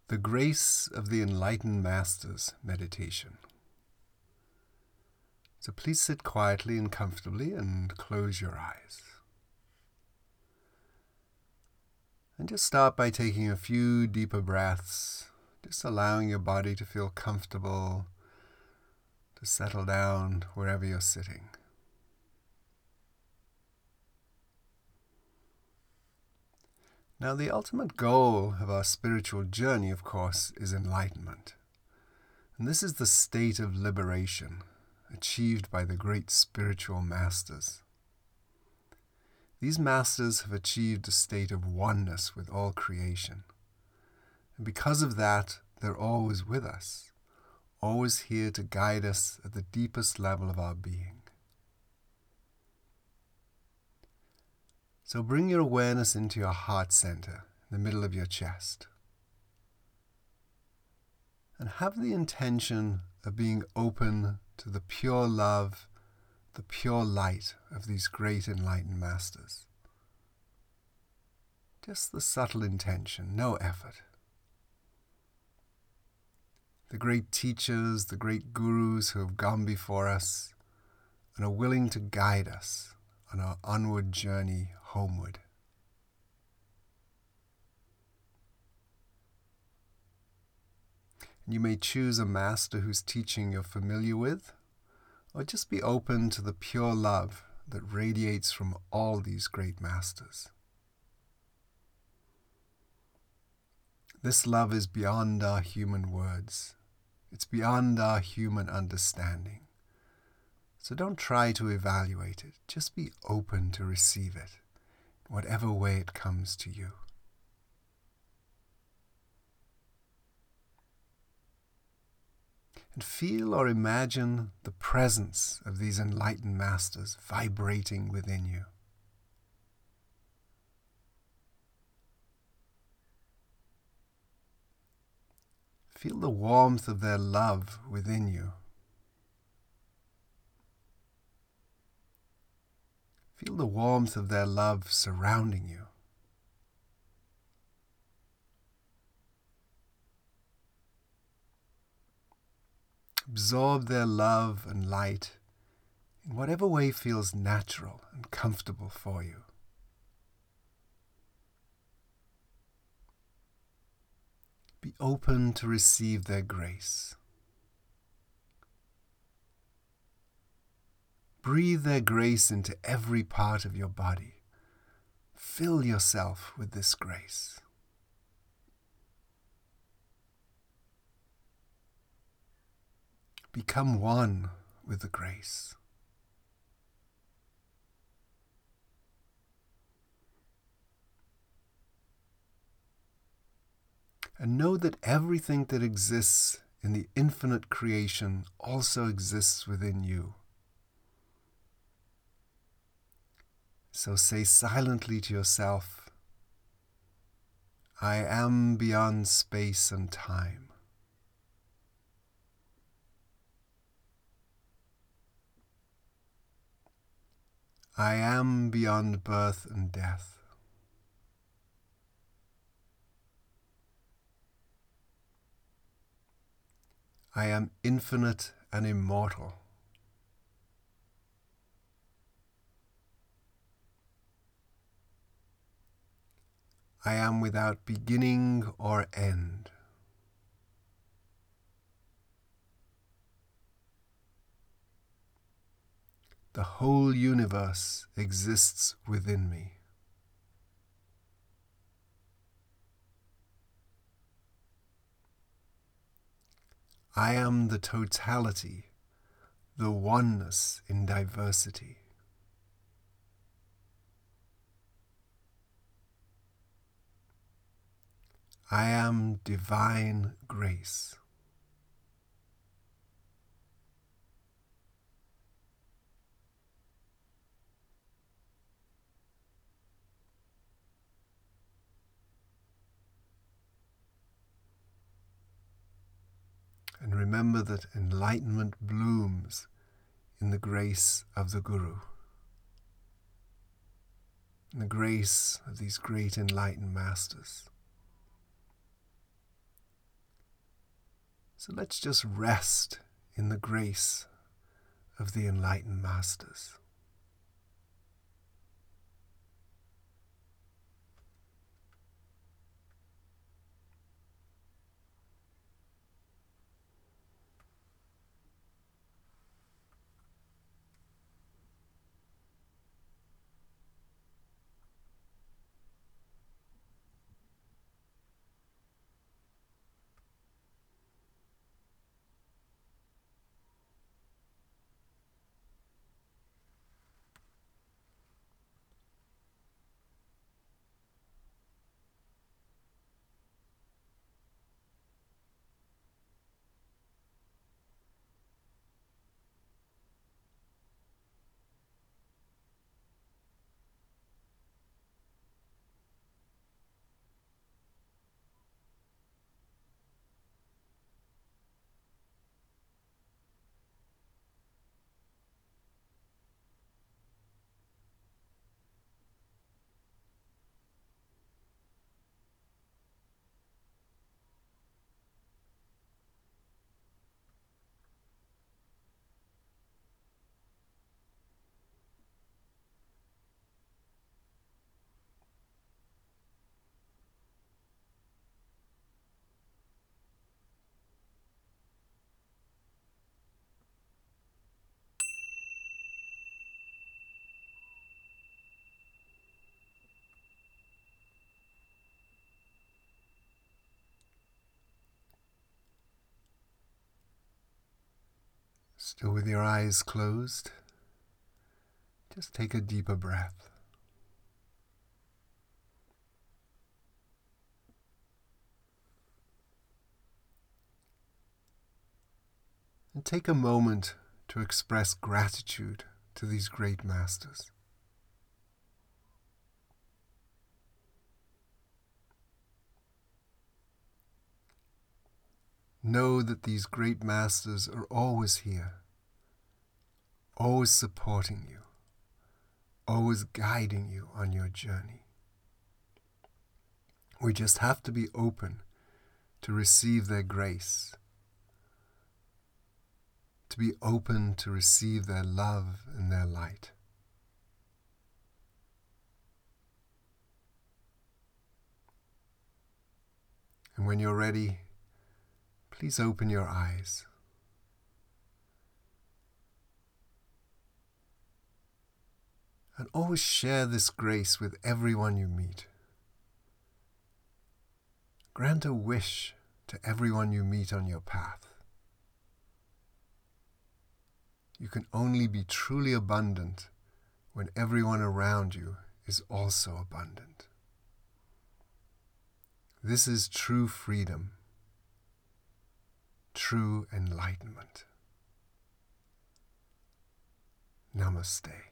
The Grace of the Enlightened Masters meditation. So please sit quietly and comfortably and close your eyes. And just start by taking a few deeper breaths, just allowing your body to feel comfortable, to settle down wherever you're sitting. Now, the ultimate goal of our spiritual journey, of course, is enlightenment. And this is the state of liberation achieved by the great spiritual masters. These masters have achieved a state of oneness with all creation. And because of that, they're always with us, always here to guide us at the deepest level of our being. So bring your awareness into your heart center, in the middle of your chest. And have the intention of being open to the pure love, the pure light of these great enlightened masters. Just the subtle intention, no effort. The great teachers, the great gurus who have gone before us and are willing to guide us on our onward journey homeward. You may choose a master whose teaching you're familiar with, or just be open to the pure love that radiates from all these great masters. This love is beyond our human words. It's beyond our human understanding. So don't try to evaluate it. Just be open to receive it, whatever way it comes to you. And feel or imagine the presence of these enlightened masters vibrating within you. Feel the warmth of their love within you. Feel the warmth of their love surrounding you. Absorb their love and light in whatever way feels natural and comfortable for you. Be open to receive their grace. Breathe their grace into every part of your body. Fill yourself with this grace. Become one with the grace. And know that everything that exists in the infinite creation also exists within you. So say silently to yourself, I am beyond space and time. I am beyond birth and death. I am infinite and immortal. I am without beginning or end. The whole universe exists within me. I am the totality, the oneness in diversity. I am divine grace. And remember that enlightenment blooms in the grace of the Guru, in the grace of these great enlightened masters. So let's just rest in the grace of the enlightened masters. Still with your eyes closed, just take a deeper breath. And take a moment to express gratitude to these great masters. Know that these great masters are always here, always supporting you, always guiding you on your journey. We just have to be open to receive their grace, to be open to receive their love and their light. And when you're ready, please open your eyes. And always share this grace with everyone you meet. Grant a wish to everyone you meet on your path. You can only be truly abundant when everyone around you is also abundant. This is true freedom, true enlightenment. Namaste.